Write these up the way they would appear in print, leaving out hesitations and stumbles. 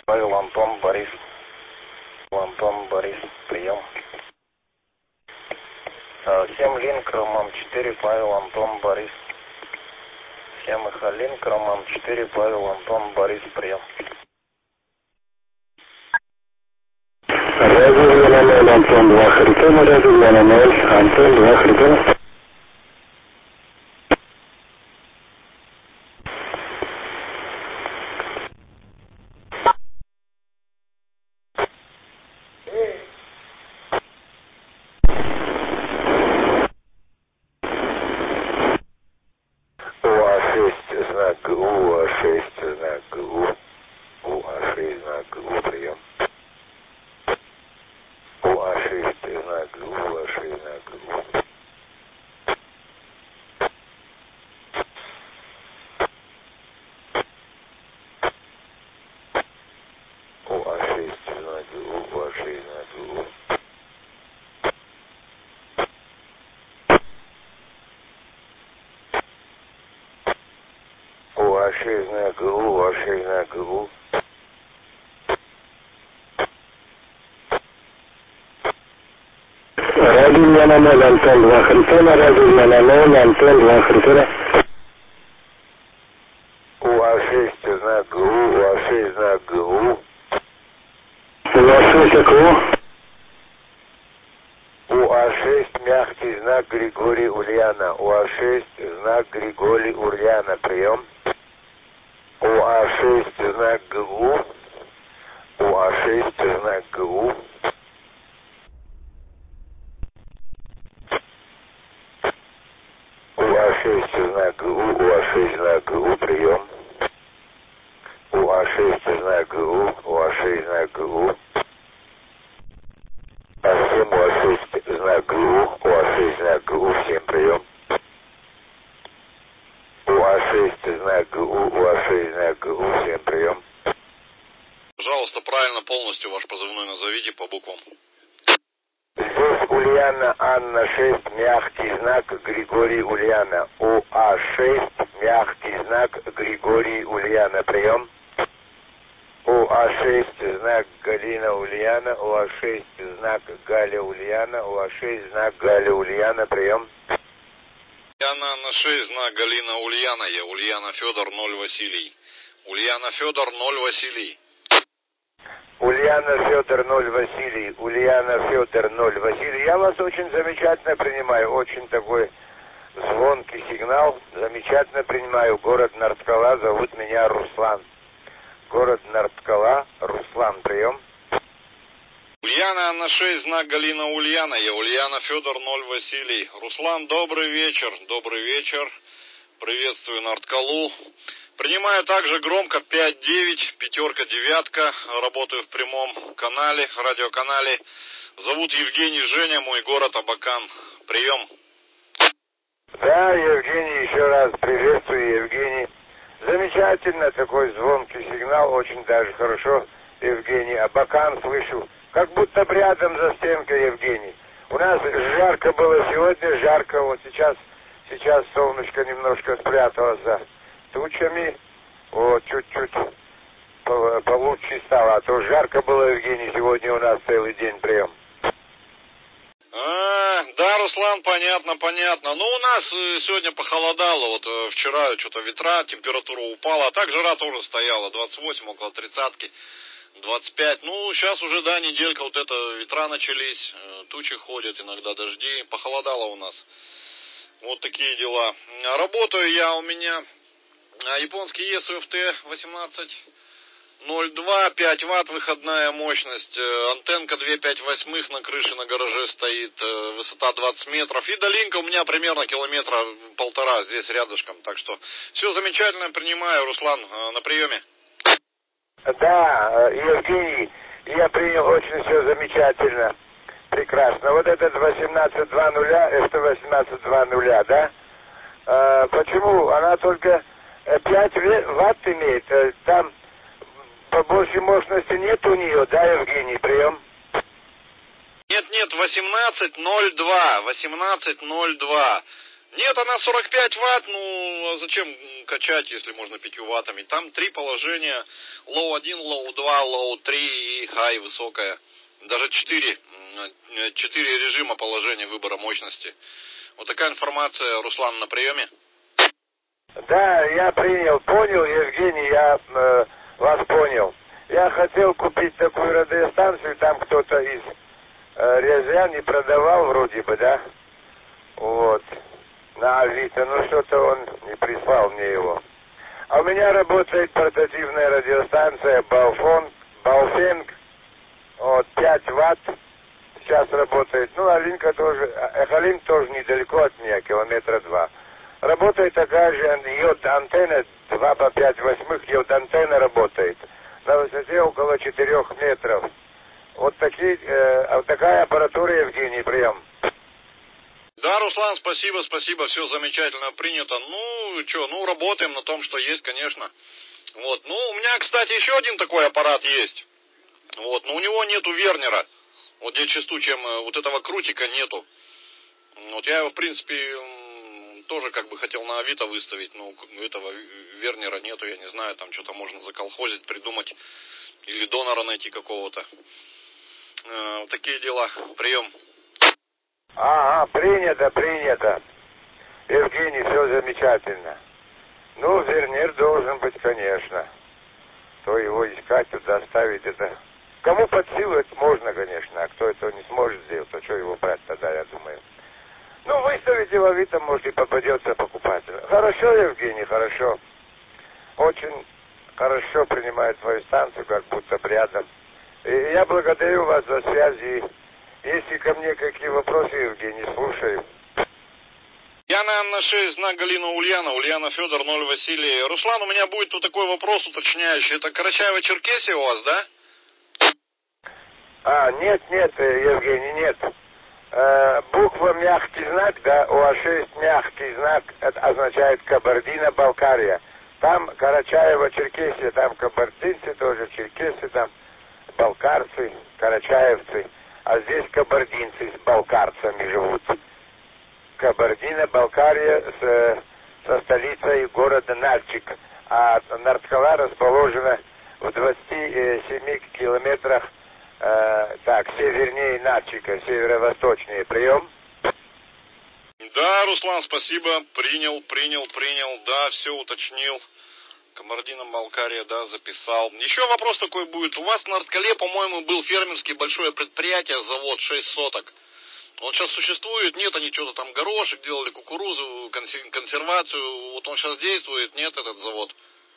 Павел, Антон, Борис. Антон, Борис, прием. 7 Линк, Роман 4, Павел, Антон, Борис. 7 Эхо Линк, Роман 4, Павел, Антон, Борис, прием. Радио 0, Антон 2 Харитона, радио 0, Антон 2 Харитона. УА-6, знак ГУ, УА-6, знак ГУ. УА-6, знак ГУ, прием. УА-6, знак ГУ, УА-6, знак ГУ. УА-6, знак ГУ, УА-6, знак ГУ. УА-6, знак ГУ, УА-6, знак ГУ. Радио 0, Антон 2 Харитона, радио 0, Антон 2 Харитона. УА-6, знак ГУ, УА-6, знак ГУ. УА-6, АКУ. УА-6, мягкий знак Григорий Ульяна. УА-6, знак Григорий Ульяна, прием. УА-6, знак ГУ. УА-6, знак ГУ. УА-6, знак ГУ, УА-6, знак ГУ, прием. УА-6, знак ГУ, УА-6, знак ГУ. А7, УА-6, знак ГУ, УА-6, знак ГУ, всем прием. УА-6, знак ГУ, УА-6, знак ГУ, всем прием. Пожалуйста, правильно полностью ваш позывной назовите по буквам. Здесь Ульяна, Анна 6, мягкий знак Григорий Ульяна. УА-6, мягкий знак Григорий Ульяна, прием. УА-6, знак Галина Ульяна. УА-6, знак Галя Ульяна. УА-6, знак Галя Ульяна, прием. Ульяна на 6, знак Галина Ульяна, я Ульяна Федор 0 Василий. Ульяна Федор 0 Василий. Ульяна Федор 0 Василий. Ульяна Федор 0 Василий. Я вас очень замечательно принимаю. Очень такой звонкий сигнал. Замечательно принимаю. Город Нарткала. Зовут меня Руслан. Город Нарткала. Руслан, прием. Ульяна на 6, знак Галина Ульяна, я Ульяна Федор 0 Василий. Руслан, добрый вечер. Добрый вечер. Приветствую Нарткалу. Принимаю также громко 5-9, пятерка, девятка. Работаю в прямом канале, радиоканале. Зовут Евгений, Женя, мой город Абакан. Прием. Да, Евгений, еще раз приветствую, Евгений. Замечательно, такой звонкий сигнал, очень даже хорошо, Евгений. Абакан слышу, как будто рядом за стенкой, Евгений. У нас жарко было сегодня, жарко, вот сейчас солнышко немножко спряталось за тучами, вот чуть-чуть получше стало, а то жарко было, Евгений, сегодня у нас целый день прием. Да, Руслан, понятно. Ну, у нас сегодня похолодало, вот вчера что-то ветра, температура упала, а так жара тоже стояла, 28, около 30-ки, 25. Ну, сейчас уже, да, неделька, вот это, ветра начались, тучи ходят, иногда дожди, похолодало у нас. Вот такие дела. Работаю я, у меня японский ESFT 1802, 5 ватт, выходная мощность, антенка 2,5 на крыше на гараже стоит, высота 20 метров, и долинка у меня примерно 1,5 километра здесь рядышком, так что все замечательно, принимаю, Руслан, на приеме. Да, Евгений, я принял очень все замечательно, прекрасно. Вот этот 1820, это 1820, да? Почему? Она только 5 ватт имеет, там побольше мощности нет у нее, да, Евгений, прием? Нет, 1802, Нет, она 45 ватт, ну а зачем качать, если можно 5 ваттами? Там 3 положения, low 1, low 2, low 3 и high высокая. Даже 4 режима положения выбора мощности. Вот такая информация, Руслан, на приеме. Да, я понял, Евгений, я вас понял. Я хотел купить такую радиостанцию, там кто-то из Рязани продавал вроде бы, да? Вот. На Авито, но что-то он не прислал мне его. А у меня работает портативная радиостанция Baofeng, вот, 5 ватт сейчас работает. Ну, Алинка тоже, Эхолинк тоже недалеко от меня, километра 2. Работает такая же йод-антенна, 2 по 5 восьмых йод-антенна работает. На высоте около 4 метров. Вот такая аппаратура, Евгений, прием. Да, Руслан, спасибо, все замечательно принято. Ну, работаем на том, что есть, конечно. Вот, ну, у меня, кстати, еще один такой аппарат есть. Вот, но у него нету вернера. Вот я чувствую, чем вот этого крутика нету. Вот я его, в принципе, тоже как бы хотел на Авито выставить, но этого вернера нету, я не знаю, там что-то можно заколхозить, придумать. Или донора найти какого-то. Вот такие дела. Прием. Ага, принято. Евгений, все замечательно. Ну, вернер должен быть, конечно. То его искать, туда ставить, это... Кому под силу это можно, конечно, а кто этого не сможет сделать, то что его брать тогда, я думаю. Ну, выставите в Авито, может, и попадется покупатель. Хорошо, Евгений, хорошо. Очень хорошо принимает свою станцию, как будто рядом. И я благодарю вас за связи. Если ко мне какие вопросы, Евгений, слушаю. Я на Анна 6, знак Галина Ульяна, Ульяна Федор, 0 Василий. Руслан, у меня будет тут такой вопрос уточняющий. Это Карачаево-Черкесия у вас, да? Нет, Евгений, нет. Буква мягкий знак, да, УА6 мягкий знак, это означает Кабардино-Балкария. Там Карачаево-Черкесия, там кабардинцы тоже, черкесы там, балкарцы, карачаевцы. А здесь кабардинцы с балкарцами живут. Кабардино-Балкария со столицей города Нальчик. А Нарткала расположена в 27 километрах севернее Нальчика, северо-восточнее. Прием? Да, Руслан, спасибо. Принял. Да, все уточнил. Кабардино-Балкария, да, записал. Еще вопрос такой будет. У вас в Нарткале, по-моему, был фермерский большое предприятие, завод 6 соток. Он сейчас существует, нет, они что-то там горошек делали, кукурузу, консервацию. Вот он сейчас действует, нет, этот завод?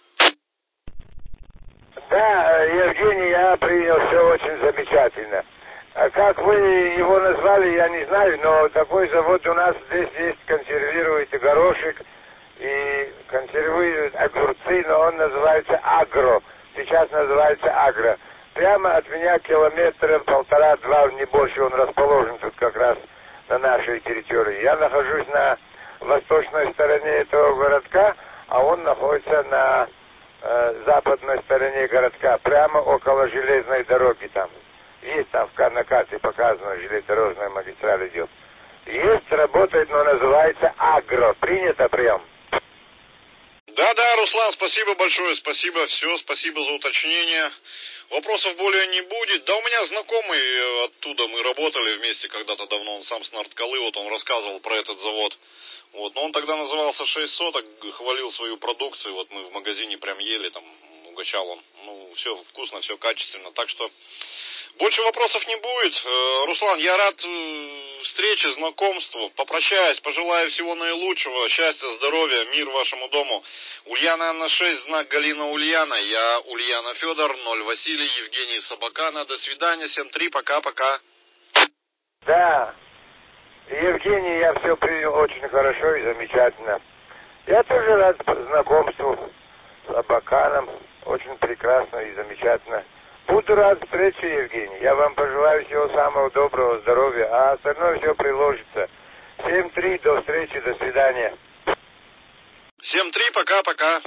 Да, Евгений, я принял, все очень замечательно. А как вы его назвали, я не знаю, но такой завод у нас здесь есть, консервирует и горошек, и консервирует огурцы, но он называется Агро. Сейчас называется Агро. Прямо от меня километра 1,5-2, не больше, он расположен тут как раз на нашей территории. Я нахожусь на восточной стороне этого городка, а он находится на западной стороне городка, прямо около железной дороги там. Есть там на карте показано, железнодорожная магистраль идет. Есть, работает, но называется Агро. Принято прием? Да, Руслан, спасибо большое, спасибо за уточнение. Вопросов более не будет. Да, у меня знакомый оттуда, мы работали вместе когда-то давно, он сам с Нарткалы, вот он рассказывал про этот завод. Вот, но он тогда назывался 6 соток, хвалил свою продукцию, вот мы в магазине прям ели, там, угощал он. Ну, все вкусно, все качественно, так что больше вопросов не будет. Руслан, я рад встрече, знакомству, попрощаюсь, пожелаю всего наилучшего, счастья, здоровья, мир вашему дому. Ульяна Анна 6, знак Галина Ульяна, я Ульяна Федор, 0 Василий, Евгений Собакана, до свидания, 7-3, пока-пока. Да, Евгений, я все принял очень хорошо и замечательно. Я тоже рад знакомству с Собаканом, очень прекрасно и замечательно. Буду рад встрече, Евгений. Я вам пожелаю всего самого доброго, здоровья, а остальное все приложится. 7-3, до встречи, до свидания. 7-3, пока-пока.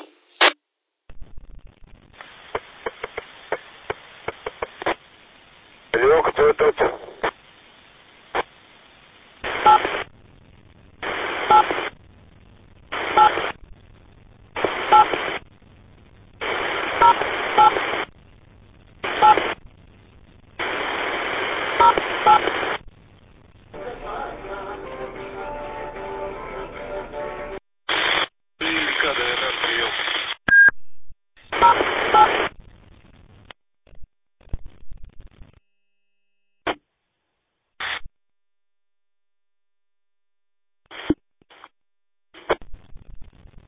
Алло, кто тут?